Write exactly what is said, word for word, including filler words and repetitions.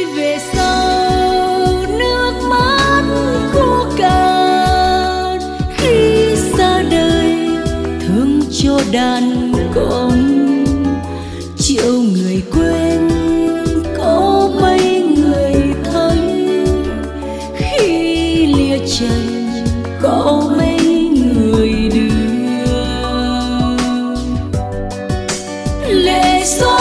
về sau nước mắt khô cạn, khi xa đời thương cho đàn con. Triệu người quên có mấy người thấy, khi lìa trần có mấy người đưa lệ gió